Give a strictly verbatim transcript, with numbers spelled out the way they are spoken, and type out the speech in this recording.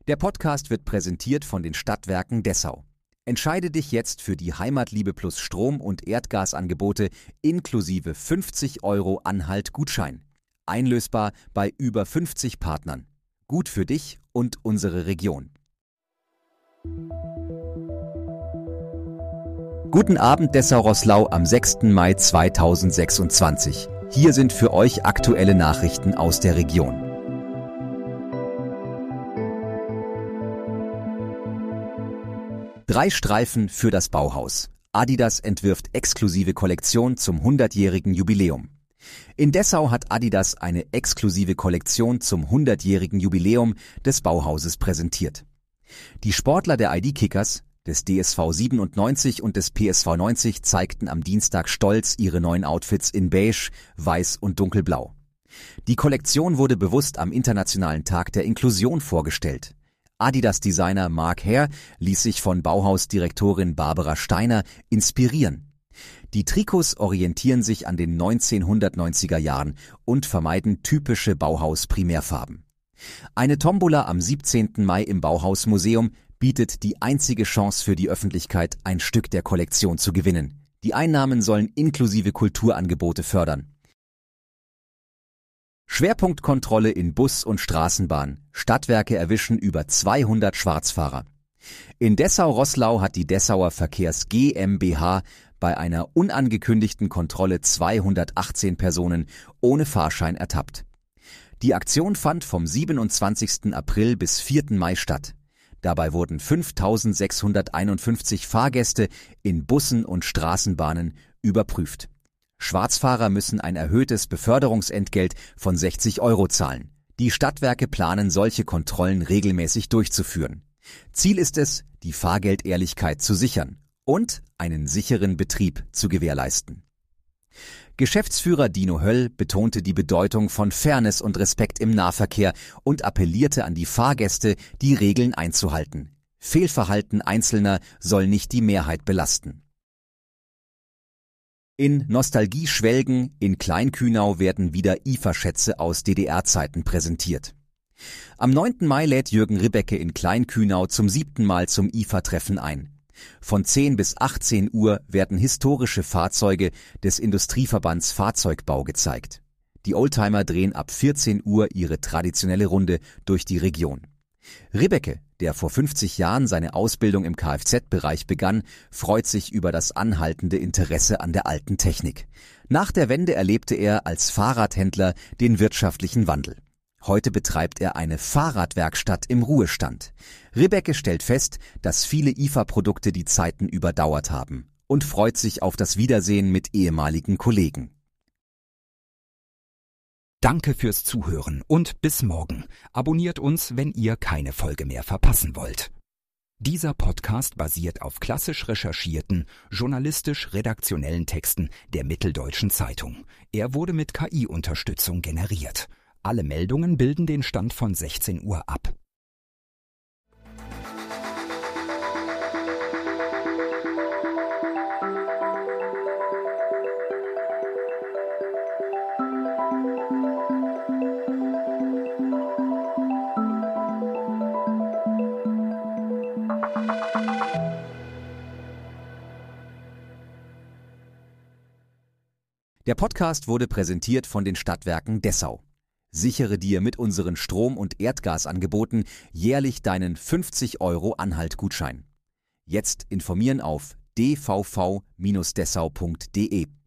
Der Podcast wird präsentiert von den Stadtwerken Dessau. Entscheide dich jetzt für die Heimatliebe Plus Strom- und Erdgasangebote inklusive fünfzig Euro Anhalt-Gutschein. Einlösbar bei über fünfzig Partnern. Gut für dich und unsere Region. Guten Abend Dessau-Roßlau am sechsten Mai zweitausendsechsundzwanzig. Hier sind für euch aktuelle Nachrichten aus der Region. Drei Streifen für das Bauhaus. Adidas entwirft exklusive Kollektion zum hundertjährigen Jubiläum. In Dessau hat Adidas eine exklusive Kollektion zum hundertjährigen Jubiläum des Bauhauses präsentiert. Die Sportler der I D-Kickers, des D S V siebenundneunzig und des P S V neunzig zeigten am Dienstag stolz ihre neuen Outfits in Beige, Weiß und Dunkelblau. Die Kollektion wurde bewusst am Internationalen Tag der Inklusion vorgestellt. Adidas-Designer Mark Hare ließ sich von Bauhausdirektorin Barbara Steiner inspirieren. Die Trikots orientieren sich an den neunzehnhundertneunziger Jahren und vermeiden typische Bauhaus-Primärfarben. Eine Tombola am siebzehnten Mai im Bauhausmuseum bietet die einzige Chance für die Öffentlichkeit, ein Stück der Kollektion zu gewinnen. Die Einnahmen sollen inklusive Kulturangebote fördern. Schwerpunktkontrolle in Bus und Straßenbahn. Stadtwerke erwischen über zweihundert Schwarzfahrer. In Dessau-Roßlau hat die Dessauer Verkehrs GmbH bei einer unangekündigten Kontrolle zweihundertachtzehn Personen ohne Fahrschein ertappt. Die Aktion fand vom siebenundzwanzigsten April bis vierten Mai statt. Dabei wurden fünftausendsechshunderteinundfünfzig Fahrgäste in Bussen und Straßenbahnen überprüft. Schwarzfahrer müssen ein erhöhtes Beförderungsentgelt von sechzig Euro zahlen. Die Stadtwerke planen, solche Kontrollen regelmäßig durchzuführen. Ziel ist es, die Fahrgeldehrlichkeit zu sichern und einen sicheren Betrieb zu gewährleisten. Geschäftsführer Dino Höll betonte die Bedeutung von Fairness und Respekt im Nahverkehr und appellierte an die Fahrgäste, die Regeln einzuhalten. Fehlverhalten Einzelner soll nicht die Mehrheit belasten. In Nostalgie schwelgen, in Kleinkühnau werden wieder I F A-Schätze aus D D R-Zeiten präsentiert. Am neunten Mai lädt Jürgen Ribecke in Kleinkühnau zum siebten Mal zum I F A-Treffen ein. Von zehn bis achtzehn Uhr werden historische Fahrzeuge des Industrieverbands Fahrzeugbau gezeigt. Die Oldtimer drehen ab vierzehn Uhr ihre traditionelle Runde durch die Region. Ribecke, der vor fünfzig Jahren seine Ausbildung im Kfz-Bereich begann, freut sich über das anhaltende Interesse an der alten Technik. Nach der Wende erlebte er als Fahrradhändler den wirtschaftlichen Wandel. Heute betreibt er eine Fahrradwerkstatt im Ruhestand. Ribecke stellt fest, dass viele I F A-Produkte die Zeiten überdauert haben und freut sich auf das Wiedersehen mit ehemaligen Kollegen. Danke fürs Zuhören und bis morgen. Abonniert uns, wenn ihr keine Folge mehr verpassen wollt. Dieser Podcast basiert auf klassisch recherchierten, journalistisch-redaktionellen Texten der Mitteldeutschen Zeitung. Er wurde mit K I-Unterstützung generiert. Alle Meldungen bilden den Stand von sechzehn Uhr ab. Der Podcast wurde präsentiert von den Stadtwerken Dessau. Sichere dir mit unseren Strom- und Erdgasangeboten jährlich deinen fünfzig Euro Anhalt-Gutschein. Jetzt informieren auf d v v Bindestrich dessau punkt de.